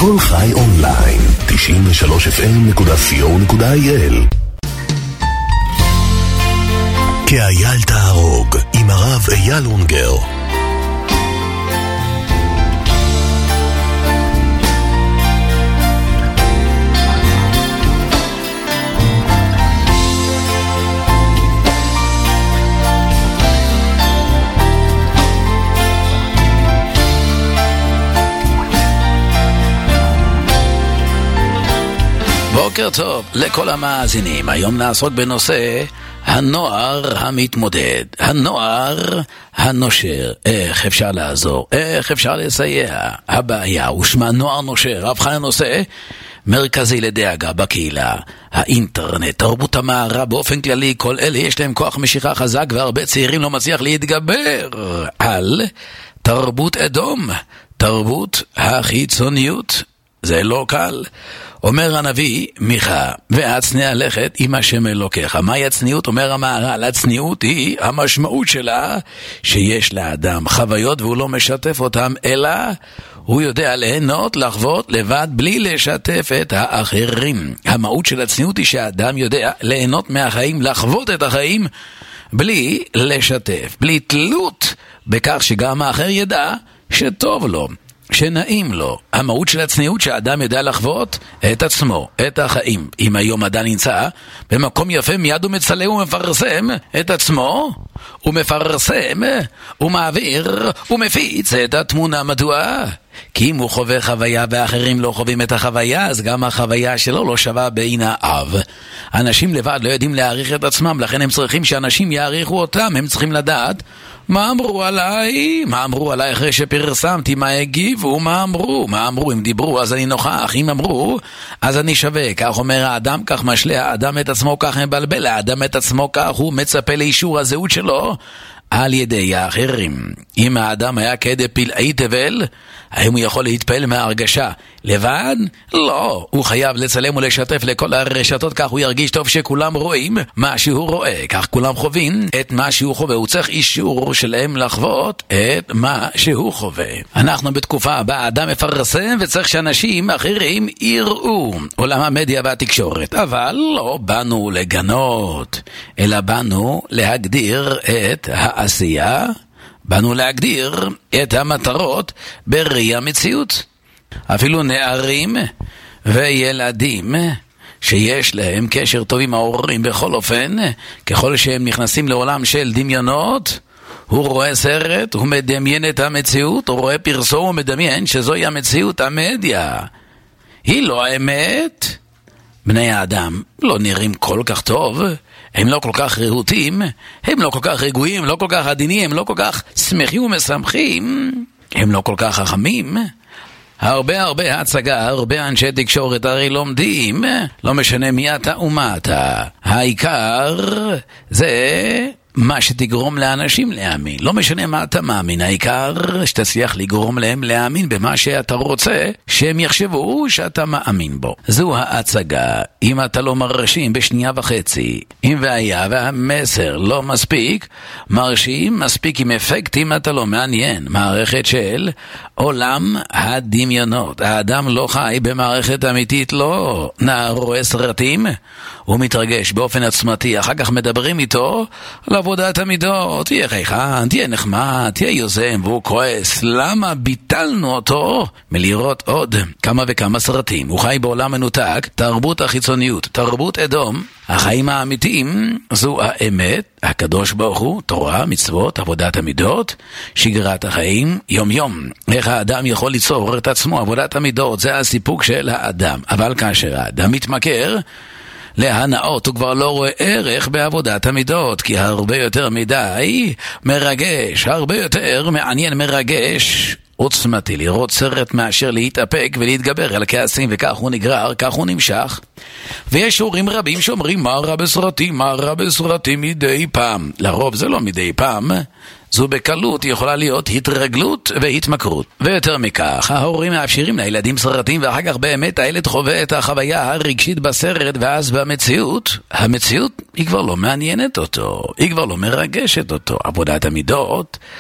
כל חי אונליין, 93fm.co.il. כאייל תהרוג, עם הרב אייל אונגר. בוקר טוב לכל המאזינים. היום נעסוק בנושא הנוער המתמודד, הנוער הנושר. איך אפשר לעזור? איך אפשר לסייע? הבעיה ושמה נוער נושר. הפכה לנושא מרכזי לדאגה בקהילה. האינטרנט, תרבות המערב באופן כללי, כל אלה יש להם כוח משיכה חזק, והרבה צעירים לא מצליח להתגבר על תרבות אדום, תרבות החיצוניות. זה לא קל. אומר הנביא מיכה, והצניע לכת עם השם אלוקיך. מהי הצניעות? אומר המהר"ל, הצניעות היא המשמעות שלה שיש לאדם חוויות והוא לא משתף אותם, אלא הוא יודע ליהנות, לחוות לבד בלי לשתף את האחרים. המהות של הצניעות היא שהאדם יודע ליהנות מהחיים, לחוות את החיים בלי לשתף, בלי תלות בכך שגם האחר ידע שטוב לו, שנעים לו. המהות של הצניעות שהאדם ידע לחוות את עצמו, את החיים. אם היום אדם נמצא במקום יפה, מיד הוא מצלם ומפרסם את עצמו, הוא מפרסם, הוא מעביר, הוא מפיץ את התמונה. מדוע? כי אם הוא חווה חוויה ואחרים לא חווים את החוויה, אז גם החוויה שלו לא שווה בעיניו. אנשים לבד לא יודעים להעריך את עצמם, לכן הם צריכים שאנשים יעריכו אותם. הם צריכים לדעת מה אמרו עליי, מה אמרו עליי אחרי שפרסמתי, מה הגיבו, מה אמרו, אם דיברו אז אני נוכח, אם אמרו אז אני שווה. כך אומר האדם, כך משלה האדם את עצמו, כך מבלבל האדם את עצמו, כך הוא מצפה לאישור הזהות שלו על ידי האחרים. אם האדם היה כדי פלאי תבל, האם הוא יכול להתפעל מההרגשה לבד? לא, הוא חייב לצלם ולשתף לכל הרשתות, כך הוא ירגיש טוב שכולם רואים מה שהוא רואה, כך כולם חווים את מה שהוא חווה. הוא צריך אישור שלהם לחוות את מה שהוא חווה. אנחנו בתקופה הבאה האדם מפרסם וצריך שאנשים אחרים יראו, עולם המדיה והתקשורת. אבל לא באנו לגנות, אלא באנו להגדיר את העשייה, באנו להגדיר את המטרות בראי המציאות. אפילו נערים וילדים שיש להם קשר טוב עם ההורים, בכל אופן, ככל שהם נכנסים לעולם של דמיונות, הוא רואה סרט, הוא מדמיין את המציאות, הוא רואה פרסום, הוא מדמיין שזוהי המציאות. המדיה היא לא האמת. בני האדם לא נראים כל כך טוב, הם לא כל כך רהוטים, הם לא כל כך רגועים, לא כל כך עדינים, הם לא כל כך שמחים ומשמחים, הם לא כל כך חכמים. הרבה הצגה, הרבה אנשי תקשורת הרי לומדים, לא משנה מי אתה ומה אתה. העיקר זה מה שתגרום לאנשים להאמין. לא משנה מה אתה מאמין, העיקר שתצליח לגרום להם להאמין במה שאתה רוצה שהם יחשבו שאתה מאמין בו. זו ההצגה. אם אתה לא מרשים בשנייה וחצי, אם והיה והמסר לא מספיק מרשים, מספיק עם אפקטים, אתה לא מעניין. מערכת של עולם הדמיונות. האדם לא חי במערכת אמיתית, לא. נער רואה סרטים, הוא מתרגש באופן עצמתי, אחר כך מדברים איתו לעבודת המידות, תהיה חייכן, תהיה נחמד, תהיה יוזם, והוא כועס. למה ביטלנו אותו מלראות עוד כמה וכמה סרטים? הוא חי בעולם מנותק, תרבות החיצוניות, תרבות אדום. החיים האמיתיים זו האמת, הקדוש ברוך הוא, תורה, מצוות, עבודת המידות, שגרת החיים, יום יום. איך האדם יכול ליצור את עצמו? עבודת המידות זה הסיפוק של האדם. אבל כאשר האדם מתמכר להנאות, הוא כבר לא רואה ערך בעבודת המידות, כי הרבה יותר מדי מרגש, הרבה יותר מעניין, מרגש, עוצמתי לראות סרט מאשר להתאפק ולהתגבר על כעסים, וכך הוא נגרר, כך הוא נמשך. ויש הורים רבים שאומרים מה רע בסרטים, מה רע בסרטים מדי פעם. לרוב זה לא מדי פעם, זו בקלות יכולה להיות התרגלות והתמכרות. ויותר מכך, ההורים מאפשרים לילדים סרטים, ואחר כך באמת הילד חווה את החוויה הרגשית בסרט, ואז במציאות, המציאות היא כבר לא מעניינת אותו, היא כבר לא מרגשת אותו. עבודת המידות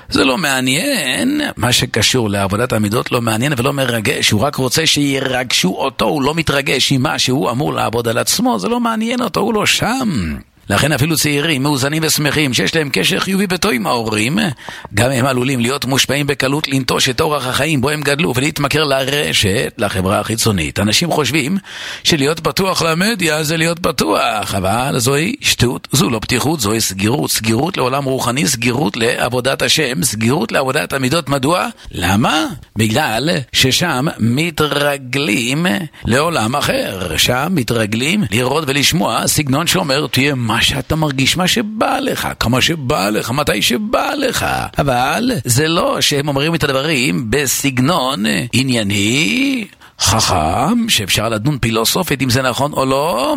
זה לא מעניין, מה שקשור לעבודת המידות לא מעניין ולא מרגש, הוא רק רוצה שירגשו אותו, הוא לא מתרגש עם מה שהוא אמור לעבוד על עצמו, זה לא מעניין אותו, הוא לא שם. לכן אפילו צעירים, מאוזנים ושמחים, שיש להם קשר חיובי וטוב עם ההורים, גם הם עלולים להיות מושפעים בקלות לנטוש את אורח החיים בו הם גדלו ולהתמכר לרשת, לחברה החיצונית. אנשים חושבים שלהיות פתוח למדיה זה להיות פתוח, אבל זוהי שטות, זו לא פתיחות, זוהי סגירות, סגירות לעולם רוחני, סגירות לעבודת השם, סגירות לעבודת המידות. מדוע? למה? בגלל ששם מתרגלים לעולם אחר, שם מתרגלים לראות ולשמוע סגנון שאומר תהיה מה שאתה מרגיש, מה שבא לך, כמה שבא לך, מתי שבא לך. אבל זה לא שהם אומרים את הדברים בסגנון ענייני, חכם, שאפשר לדון פילוסופית אם זה נכון או לא.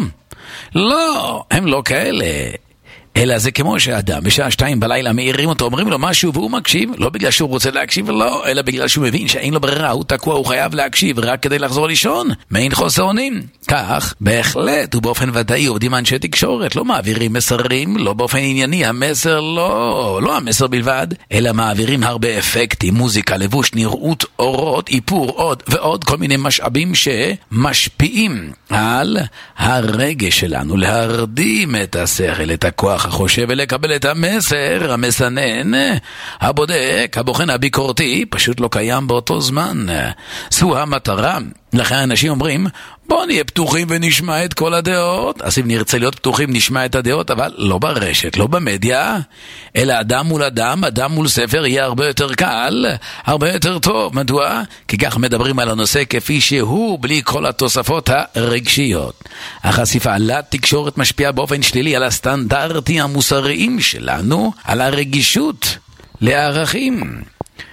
לא, הם לא כאלה. אלא זה כמו שאדם בשעה 2 בלילה מעירים אותו, אומרים לו משהו והוא מקשיב, לא בגלל שהוא רוצה להקשיב, לא, אלא בגלל שהוא מבין שאין לו ברירה, הוא תקוע, הוא חייב להקשיב רק כדי לחזור לישון, מעין חוסר אונים. כך, בהחלט ובאופן ודאי עובדים אנשי תקשורת, לא מעבירים מסרים, לא באופן ענייני, המסר לא המסר בלבד, אלא מעבירים הרבה אפקטים, מוזיקה, לבוש, נראות, אורות, איפור, עוד ועוד כל מיני משאבים שמשפיעים על הרגש שלנו, להרדים את השכל, את הכוח החושב ולקבל את המסר, המסנן, הבודק, הבוחן, הביקורתי, פשוט לא קיים באותו זמן. זו המטרה. לכן אנשים אומרים, בוא נהיה פתוחים ונשמע את כל הדעות. אז אם נרצה להיות פתוחים נשמע את הדעות, אבל לא ברשת, לא במדיה, אלא אדם מול אדם, אדם מול ספר, יהיה הרבה יותר קל, הרבה יותר טוב. מדוע? כי כך מדברים על הנושא כפי שהוא, בלי כל התוספות הרגשיות. החשיפה לתקשורת משפיעה באופן שלילי על הסטנדרטים המוסריים שלנו, על הרגישות לערכים.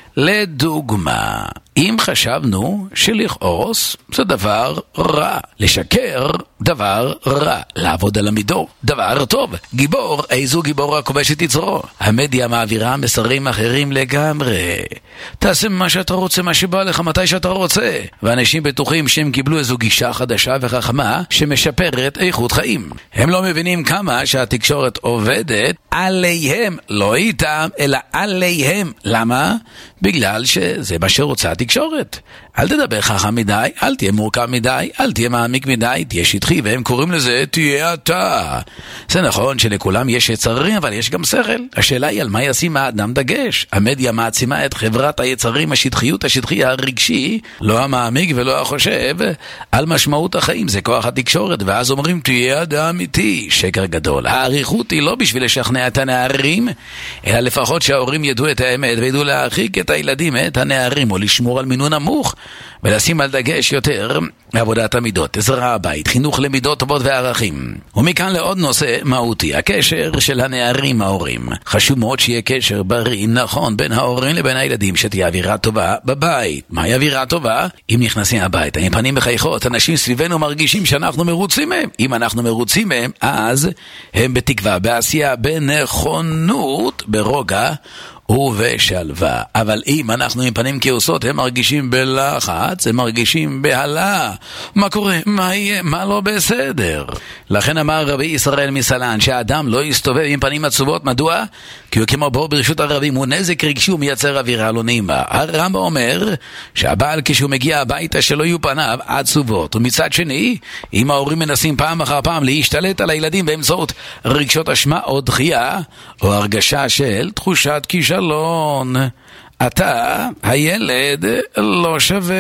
לדוגמה, אם חשבנו שלכעוס זה דבר רע, לשקר דבר רע, לעבוד על המידות דבר טוב, גיבור, איזו גיבור הכובש את יצרו. המדיה מעבירה מסרים אחרים לגמרי. תעשה מה שאתה רוצה, מה שבא לך, מתי שאתה רוצה. ואנשים בטוחים שהם קיבלו איזו גישה חדשה וחכמה שמשפרת איכות חיים. הם לא מבינים כמה שהתקשורת עובדת עליהם, לא איתם, אלא עליהם. למה? בגלל שזה מה שרוצה התקשורת. אל תדבר חכם מדי, אל תהיה מורכב מדי, אל תהיה מעמיק מדי, תהיה שטחי, והם קוראים לזה תהיה אתה. זה נכון שלכולם יש יצרים, אבל יש גם שכל. השאלה היא על מה ישים האדם דגש. המדיה מעצימה את חברת היצרים, השטחיות, השטחי הרגשי, לא המעמיק ולא החושב, על משמעות החיים, זה כוח התקשורת, ואז אומרים תהיה אדם איתי. שקר גדול. העריכות היא לא בשביל לשכנע את הנערים, אלא לפחות שההורים ידעו את האמת וידעו להרחיק את הילדים, את הנערים, או לשמור על מינון נמוך, ולשים על דגש יותר עבודת המידות, עזרה הבית, חינוך למידות טובות וערכים. ומכאן לעוד נושא מהותי, הקשר של הנערים ההורים. חשוב מאוד שיהיה קשר בריא, נכון, בין ההורים לבין הילדים, שתהיה אווירה טובה בבית. מהי אווירה טובה? אם נכנסים הביתה, עם פנים בחייכות, אנשים סביבנו מרגישים שאנחנו מרוצים מהם. אם אנחנו מרוצים מהם, אז הם בתקווה, בעשייה, בנכונות, ברוגע ובשלווה. אבל אם אנחנו עם פנים כעוסות, הם מרגישים בלחץ, הם מרגישים בהלה. מה קורה? מה יהיה? מה לא בסדר? לכן אמר רבי ישראל מסלן שהאדם לא יסתובב עם פנים עצובות. מדוע? כי הוא כמו בור ברשות הרבים, הוא נזק רגשי ומייצר אווירה לא נעימה. הרמב"ם אומר שהבעל כשהוא מגיע הביתה שלא יהיו פניו עצובות. ומצד שני, אם ההורים מנסים פעם אחר פעם להשתלט על הילדים באמצעות רגשות אשמה או דחייה, או הרגשה של תחושת כישלון, אתה, הילד, לא שווה.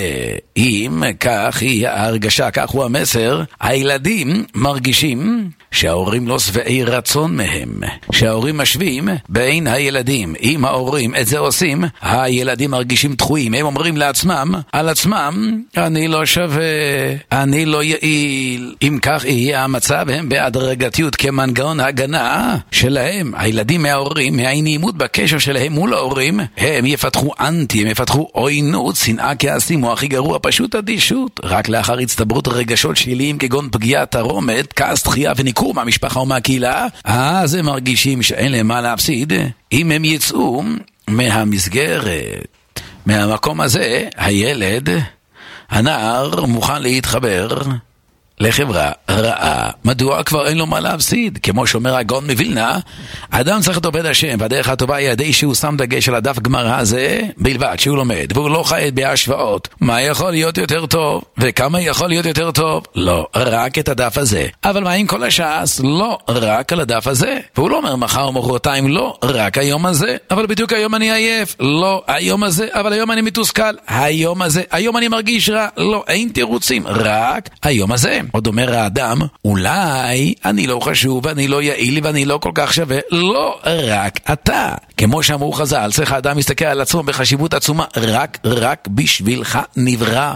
אם כך היא ההרגשה, כך הוא המסר, הילדים מרגישים שההורים לא שבעי רצון מהם, שההורים משווים בין הילדים. אם ההורים את זה עושים, הילדים מרגישים דחויים, הם אומרים לעצמם, על עצמם, אני לא שווה, אני לא יעיל. אם כך יהיה המצב, הם בהדרגתיות כמנגנון הגנה שלהם, הילדים מההורים, מהנעימות בקשר שלהם מול ההורים, הם יפתחו אנטי, הם יפתחו עוינות, שנאה, כעסים, או הכי גרוע פשוט אדישות. רק לאחר הצטברות רגשות שליליים כגון פגיעה, תרומת, כעס, דחייה וניקור מהמשפחה ומהקהילה, אז הם מרגישים שאין להם מה להפסיד. אם הם יצאו מהמסגרת, מהמקום הזה, הילד, הנער מוכן להתחבר לחברה רעה. מדוע? כבר אין לו מה להפסיד. כמו שאומר הגאון מווילנה, אדם צריך לטוב את השם, והדרך הטובה היא ידי שהוא שם דגש על הדף גמרא הזה בלבד, שהוא לומד, והוא לא חי בהשוואות. מה יכול להיות יותר טוב? וכמה יכול להיות יותר טוב? לא, רק את הדף הזה. אבל מה עם כל הש"ס? לא, רק על הדף הזה. והוא לא אומר מחר או מחרתיים, לא, רק היום הזה. אבל בדיוק היום אני עייף. לא, היום הזה, אבל היום אני מתוסכל. היום הזה, היום אני מרגיש רע. לא, אין תירוצים, רק היום הזה. עוד אומר האדם, אולי אני לא חשוב, אני לא יעיל ואני לא כל כך שווה. לא, רק אתה. כמו שאמרו חז"ל, צריך האדם להסתכל על עצמו בחשיבות עצומה. רק בשבילך נברא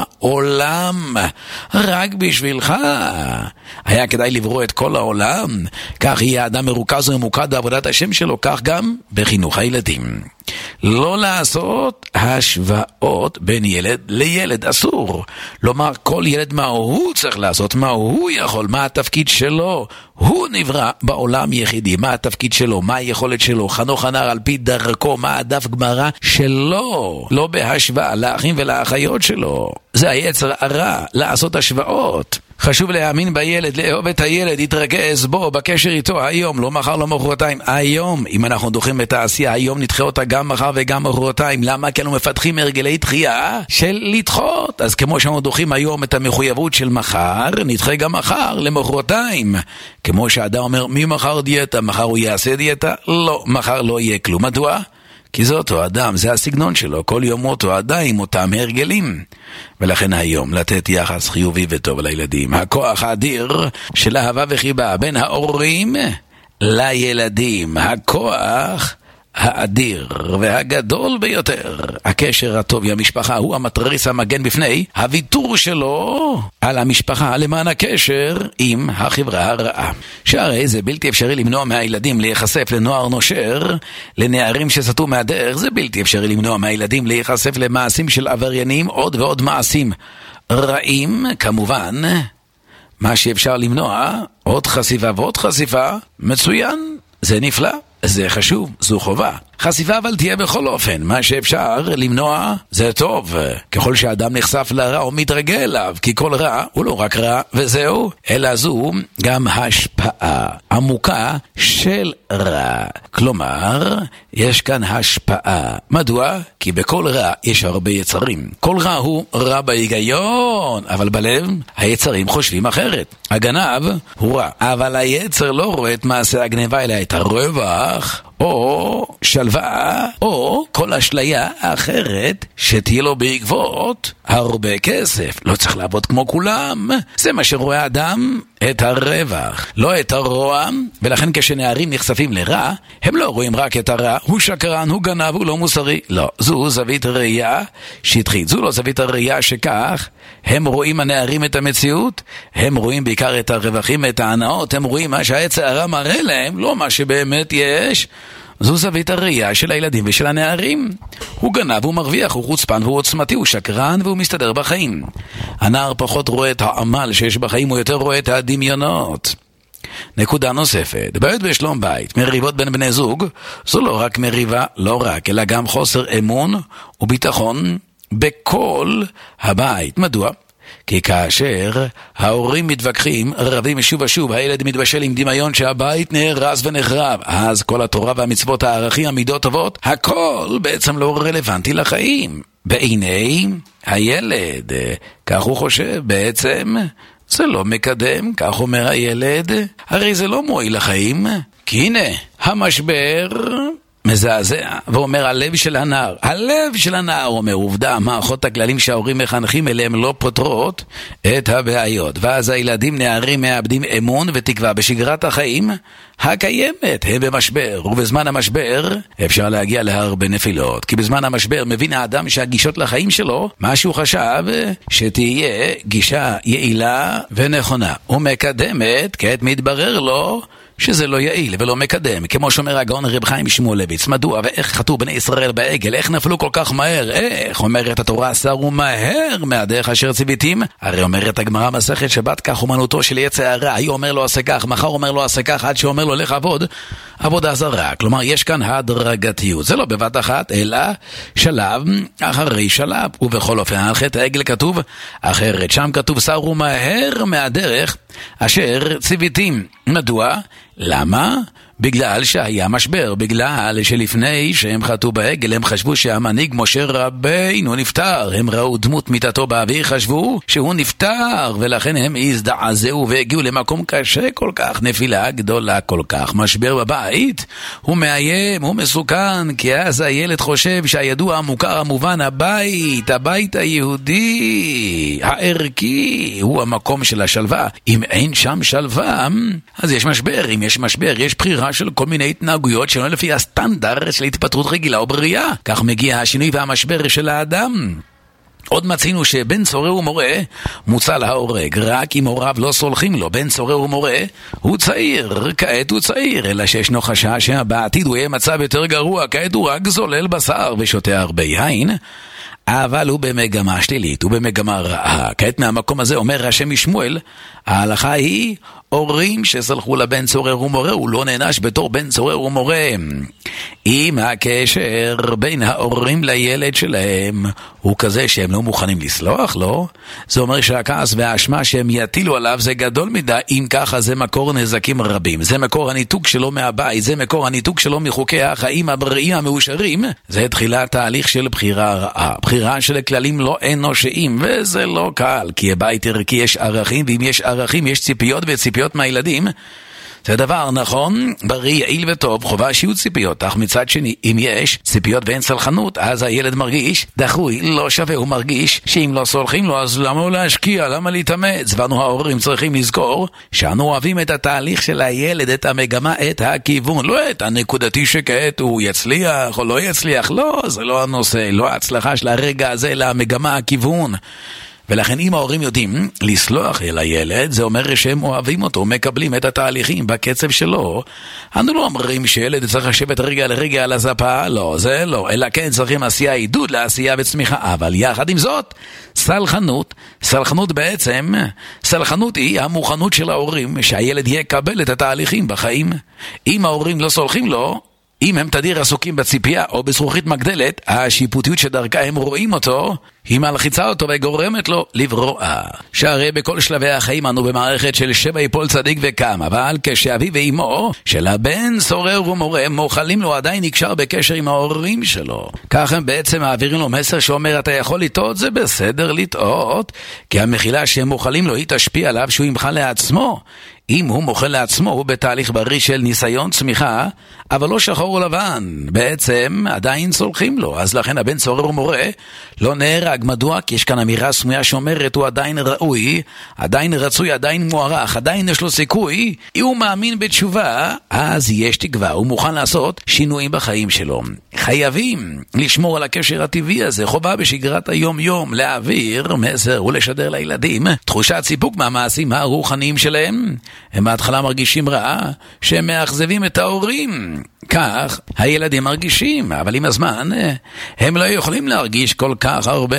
העולם. רק בשבילך. היה כדאי לברוא את כל העולם. כך יהיה האדם מרוכז וממוקד בעבודת השם שלו, כך גם בחינוך הילדים. לא לעשות השוואות בין ילד לילד, אסור. לומר כל ילד מה הוא צריך לעשות, מה הוא יכול, מה התפקיד שלו. הוא נברא בעולם יחידי, מה התפקיד שלו, מה היכולת שלו. חנוך הנער על פי דרכו, מה הדף גמרא שלו, לא בהשוואה לאחים ולאחיות שלו. זה היצר הרע, לעשות השוואות. חשוב להאמין בילד, לאהוב את הילד, להתרכז בו, בקשר איתו היום, לא מחר, לא מחרתיים, היום. אם אנחנו דוחים את העשייה, היום נדחה אותה גם מחר וגם מחרתיים. למה? כי אנחנו מפתחים הרגלי דחייה של לדחות. אז כמו שאנחנו דוחים היום את המחויבות של מחר, נדחה גם מחר למחרתיים. כמו שהאדם אומר, מי מחר דיאטה? מחר הוא יעשה דיאטה? לא, מחר לא יהיה כלום. מדוע? כי זה אותו אדם, זה הסגנון שלו, כל יום אותו אדם עם אותם הרגלים. ולכן היום לתת יחס חיובי וטוב לילדים. הכוח האדיר של אהבה וחיבה בין ההורים לילדים. הכוח האדיר והגדול ביותר. הקשר הטוב עם המשפחה הוא המטריס המגן בפני הוויתור שלו על המשפחה למען הקשר עם החברה הרעה. שהרי זה בלתי אפשרי למנוע מהילדים להיחשף לנוער נושר, לנערים שסטו מהדרך. זה בלתי אפשרי למנוע מהילדים להיחשף למעשים של עבריינים, עוד ועוד מעשים רעים. כמובן, מה שאפשר למנוע, עוד חשיפה ועוד חשיפה, מצוין, זה נפלא. זה חשוב, זו חובה. חשיפה אבל תהיה בכל אופן. מה שאפשר למנוע זה טוב. ככל שהאדם נחשף לרע הוא מתרגל אליו, כי כל רע הוא לא רק רע וזהו, אלא זו גם השפעה עמוקה של רע. כלומר, יש כאן השפעה. מדוע? כי בכל רע יש הרבה יצרים. כל רע הוא רע בהיגיון, אבל בלב היצרים חושבים אחרת. הגנב הוא רע, אבל היצר לא רואה את מעשה הגניבה אלא את הרווח או שלווה, או כל אשליה האחרת שתהיה לו בעקבות הרבה כסף. לא צריך לעבוד כמו כולם. זה מה שרואה האדם, את הרווח, לא את הרוע. ולכן כשנערים נחשפים לרע, הם לא רואים רק את הרע, הוא שקרן, הוא גנב, הוא לא מוסרי. לא, זו זווית ראייה שטחית. זו לא זווית הראייה שכך הם רואים הנערים את המציאות. הם רואים בעיקר את הרווחים, את ההנאות. הם רואים מה שהיצר הרע מראה להם, לא מה שבאמת יש. זו זווית הראייה של הילדים ושל הנערים. הוא גנב, הוא מרוויח, הוא חוצפן והוא עוצמתי, הוא שקרן והוא מסתדר בחיים. הנער פחות רואה את העמל שיש בחיים, הוא יותר רואה את הדמיונות. נקודה נוספת, בעיות בשלום בית, מריבות בין בני זוג, זו לא רק מריבה, לא רק, אלא גם חוסר אמון וביטחון בכל הבית. מדוע? כי כאשר ההורים מתווכחים, רבים שוב ושוב, הילד מתבשל עם דמיון שהבית נהרס ונחרב, אז כל התורה והמצוות, הערכים, המידות טובות, הכל בעצם לא רלוונטי לחיים. בעיני הילד, כך הוא חושב, בעצם זה לא מקדם, כך אומר הילד, הרי זה לא מועיל לחיים, כי הנה, המשבר מזעזע, ואומר הלב של הנער. הלב של הנער, אומר, עובדה, מערכות הכללים שההורים מחנכים אליהם לא פותרות את הבעיות. ואז הילדים נערים מאבדים אמון ותקווה בשגרת החיים הקיימת. הם במשבר, ובזמן המשבר אפשר להגיע להרבה נפילות. כי בזמן המשבר מבין האדם שהגישות לחיים שלו, מה שהוא חשב שתהיה גישה יעילה ונכונה. ומקדמת, כעת מתברר לו שזה לא יעיל ולא מקדם, כמו שאומר הגאון רב חיים שמואלביץ. מדוע ואיך חטאו בני ישראל בעגל? איך נפלו כל כך מהר? איך אומרת התורה, סרו מהר מהדרך אשר ציוויתים? הרי אומרת הגמרא מסכת שבת, כך אומנותו של יצר הרע, היום אומר לו עשה כך, מחר אומר לו עשה כך, עד שאומר לו לך עבוד עבודה זרה. כלומר יש כאן הדרגתיות, זה לא בבת אחת אלא שלב אחרי שלב. ובכל אופן על חטא העגל כתוב אחרת, שם כתוב סרו מהר מהדרך אשר ציוויתים. מדוע? למה? בגלל שהיה משבר, בגלל שלפני שהם חטאו בעגל הם חשבו שהמנהיג משה רבינו נפטר, הם ראו דמות מיטתו באוויר, חשבו שהוא נפטר, ולכן הם הזדעזעו והגיעו למקום קשה כל כך, נפילה גדולה כל כך, משבר בבית, הוא מאיים, הוא מסוכן, כי אז הילד חושב שהידוע המוכר המובן, הבית היהודי הערכי הוא המקום של השלווה. אם אין שם שלווה אז יש משבר, אם יש משבר יש בחירה של כל מיני התנהגויות שלא לפי הסטנדרט של התפטרות רגילה או בריאה. כך מגיע השינוי והמשבר של האדם. עוד מצינו שבן צורר ומורה מוצא להורג, רק אם הוריו לא סולחים לו. בן צורר ומורה הוא צעיר, כעת הוא צעיר, אלא שישנו חשש שבעתיד הוא יהיה מצב יותר גרוע, כעת הוא רק זולל בשר ושותה הרבה יין, אבל הוא במגמה שלילית, הוא במגמה רעה. כעת מהמקום הזה אומר השם משמואל, ההלכה היא הורים שסלחו לבן צורר ומורה, הוא לא נענש בתור בן צורר ומורה. אם הקשר בין ההורים לילד שלהם הוא כזה שהם לא מוכנים לסלוח לו, זה אומר שהכעס והאשמה שהם יטילו עליו זה גדול מדי. אם ככה זה מקור נזקים רבים, זה מקור הניתוק שלו מהבית, זה מקור הניתוק שלו מחוקי החיים הבריאים המאושרים. זה תחילת תהליך של בחירה רעה, בחירה של כללים לא אנושיים, וזה לא קל, כי הבית ערכי יש ערכים, ואם יש ערכים יש ציפיות, וציפיות מהילדים זה דבר נכון, בריא, יעיל וטוב, חובה שיהיו ציפיות. אך מצד שני, אם יש ציפיות ואין סלחנות, אז הילד מרגיש דחוי, לא שווה. הוא מרגיש שאם לא סולחים לו, אז למה לא להשקיע, למה להתאמץ? ואנו ההורים צריכים לזכור שאנו אוהבים את התהליך של הילד, את המגמה, את הכיוון, לא את הנקודתי שכעת הוא יצליח או לא יצליח. לא, זה לא הנושא, לא ההצלחה של הרגע הזה, אלא המגמה, הכיוון. ולכן אם ההורים יודעים לסלוח אל הילד, זה אומר שהם אוהבים אותו, מקבלים את התהליכים בקצב שלו. אנו לא אומרים שילד צריך לשבת רגע לרגע על הזפה, לא, זה לא, אלא כן צריכים עשייה, עידוד לעשייה וצמיחה. אבל יחד עם זאת, סלחנות בעצם, סלחנות היא המוכנות של ההורים שהילד יקבל את התהליכים בחיים. אם ההורים לא סולחים לו, אם הם תדיר עסוקים בציפייה או בזכוכית מגדלת, השיפוטיות שדרכה הם רואים אותו, היא מלחיצה אותו וגורמת לו לברואה. שהרי בכל שלבי החיים אנו במערכת של 7 יפול צדיק וקם, אבל כשאבי ואימו של הבן צורר ומורה מוכלים לו, עדיין נקשר בקשר עם ההורים שלו. כך הם בעצם מעבירים לו מסר שאומר, אתה יכול לטעות, זה בסדר לטעות, כי המחילה שהם מוכלים לו היא תשפיע עליו שהוא ימחל לעצמו. אם הוא מוכל לעצמו, הוא בתהליך בריא של ניסיון צמיחה, אבל לא שחור או לבן. בעצם עדיין סולחים לו. אז לכן הבן צורר ומורה לא נהרג. מדוע? כי יש כאן אמירה סמויה שאומרת, הוא עדיין ראוי, עדיין רצוי, עדיין מוערך, עדיין יש לו סיכוי. אם הוא מאמין בתשובה, אז יש תקווה, הוא מוכן לעשות שינויים בחיים שלו. חייבים לשמור על הקשר הטבעי הזה, חובה בשגרת היום-יום, להעביר מסר ולשדר לילדים תחושת סיפוק מהמעשים הרוחניים שלהם. הם בהתחלה מרגישים רע שהם מאכזבים את ההורים, כך הילדים מרגישים, אבל עם הזמן הם לא יכולים להרגיש כל כך הרבה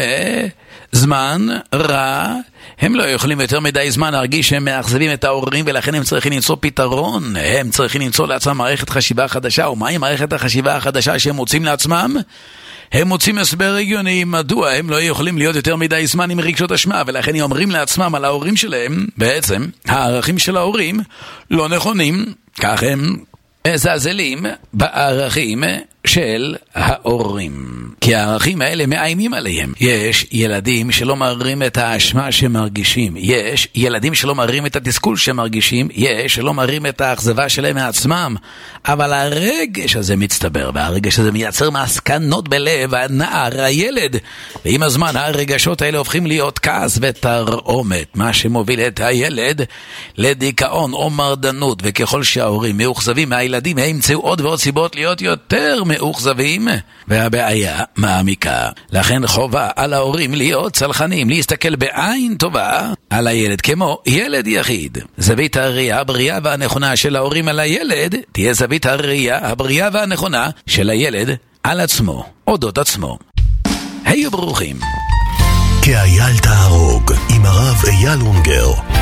זמן רע, הם לא יכולים יותר מדי זמן להרגיש שהם מאכזבים את ההורים, ולכן הם צריכים למצוא פתרון, הם צריכים למצוא לעצמם מערכת חשיבה חדשה. ומהי מערכת החשיבה החדשה שהם מוצאים לעצמם? הם מוצאים הסבר רגיוני מדוע הם לא יכולים להיות יותר מדי זמן עם רגשות אשמה, ולכן הם אומרים לעצמם על ההורים שלהם, בעצם הערכים של ההורים לא נכונים, כך הם מזלזלים בערכים של ההורים, כי הערכים האלה מאיימים עליהם. יש ילדים שלא מראים את האשמה שמרגישים, יש ילדים שלא מראים את התסכול שמרגישים, יש שלא מראים את האכזבה שלהם מעצמם, אבל הרגש הזה מצטבר, והרגש הזה מייצר מסקנות בלב הנער, הילד, ועם הזמן הרגשות האלה הופכים להיות כעס ותרעומת, מה שמוביל את הילד לדיכאון או מרדנות. וככל שההורים מאוכזבים מהילדים, הם ימצאו עוד ועוד סיבות להיות יותר מאוכזבים, והבעיה מעמיקה. לכן חובה על ההורים להיות צלחנים, להסתכל בעין טובה על הילד כמו ילד יחיד. זווית הראייה הבריאה והנכונה של ההורים על הילד תהיה זווית הראייה הבריאה והנכונה של הילד על עצמו, אודות עצמו. היו ברוכים. כי אייל תהרוג עם הרב אייל אונגר.